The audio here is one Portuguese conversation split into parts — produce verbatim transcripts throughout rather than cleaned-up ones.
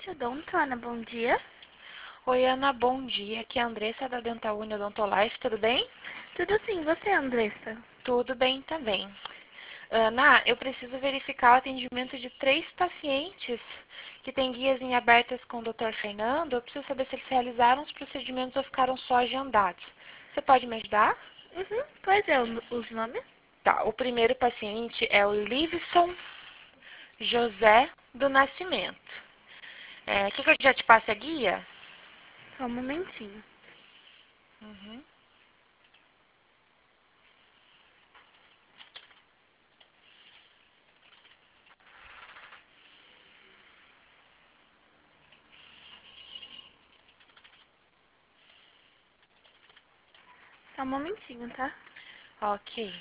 Odonto, Ana, bom dia. Oi, Ana, bom dia. Aqui é a Andressa da Dental Uni Odontolife, tudo bem? Tudo sim, você, Andressa? Tudo bem também. Ana, eu preciso verificar o atendimento de três pacientes que têm guias em abertas com o doutor Fernando. Eu preciso saber se eles realizaram os procedimentos ou ficaram só agendados. Você pode me ajudar? Uhum, pois é, o- os nomes? Tá, o primeiro paciente é o Livson José do Nascimento. É, quer que eu já te passe a guia? Só um momentinho. Uhum. Só um momentinho, tá? Ok.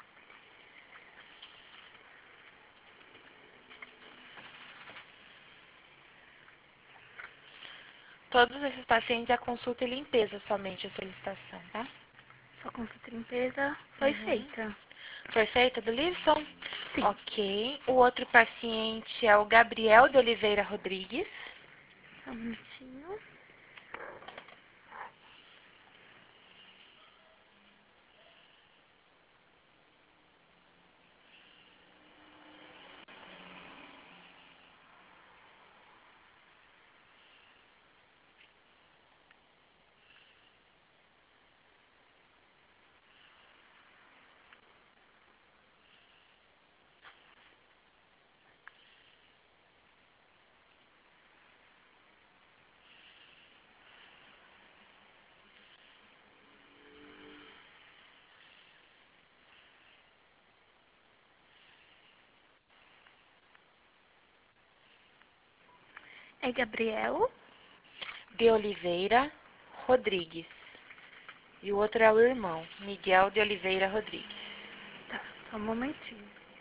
Todos esses pacientes, a consulta e limpeza somente a solicitação, tá? Sua consulta de limpeza foi Uhum. feita. Foi feita do Livson? Sim. Ok. O outro paciente é o Gabriel de Oliveira Rodrigues. Só um minutinho. É Gabriel. De Oliveira Rodrigues. E o outro é o irmão, Miguel de Oliveira Rodrigues. Tá, só um momentinho.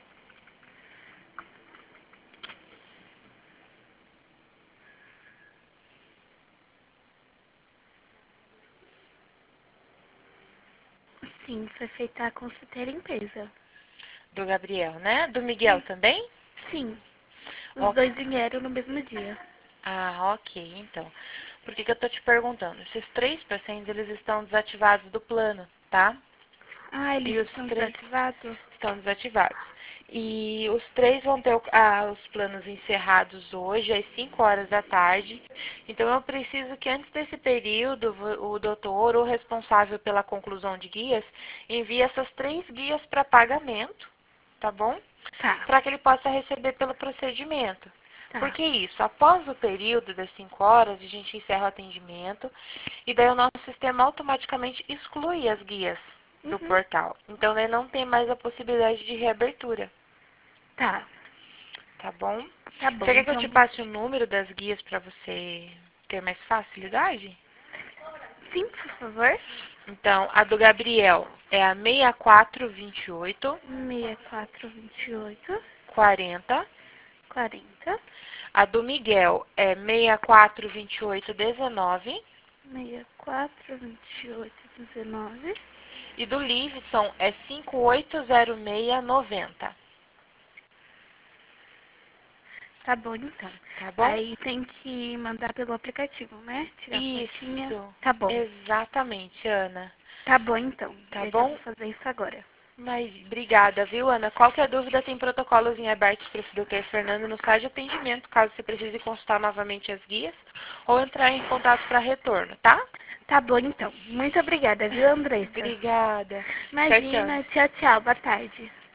Sim, foi feita a consulta e limpeza. Do Gabriel, né? Do Miguel Sim. também? Sim, os Ok. dois vieram no mesmo dia. Ah, ok, então. Por que que eu tô te perguntando? Esses três pacientes, eles estão desativados do plano, tá? Ah, eles E os estão três desativados? estão desativados. E os três vão ter o- ah, os planos encerrados hoje, às cinco horas da tarde. Então, eu preciso que antes desse período, vo- o doutor ou responsável pela conclusão de guias envie essas três guias para pagamento, tá bom? Tá, Para que ele possa receber pelo procedimento. Por tá. que isso? Após o período das cinco horas, a gente encerra o atendimento e daí o nosso sistema automaticamente exclui as guias do Uhum, portal. Então, ele não tem mais a possibilidade de reabertura, tá. tá bom? Tá Você bom, quer que eu então. te passe o número das guias para você ter mais facilidade? Sim, por favor. Então, a do Gabriel é a seis quatro dois oito, seis quatro dois oito, quarenta. quarenta, A do Miguel é seis quatro dois oito, dezenove. seis quatro dois oito, dezenove. E do Livson é cinco oito zero seis, noventa. Tá bom, então. Tá bom? Aí tem que mandar pelo aplicativo, né? Tirar fotinha. Isso. Tá bom. Exatamente, Ana. Tá bom, então. Tá Eu já vou bom? fazer isso agora. Mas obrigada, viu, Ana? Qualquer dúvida, tem protocolos em abertos para esse doutor Fernando no site de atendimento, caso você precise consultar novamente as guias ou entrar em contato para retorno, tá? Tá bom, então. Muito obrigada, viu, Andressa? Obrigada. Tchau, tchau. Imagina. Tchau, tchau. Boa tarde.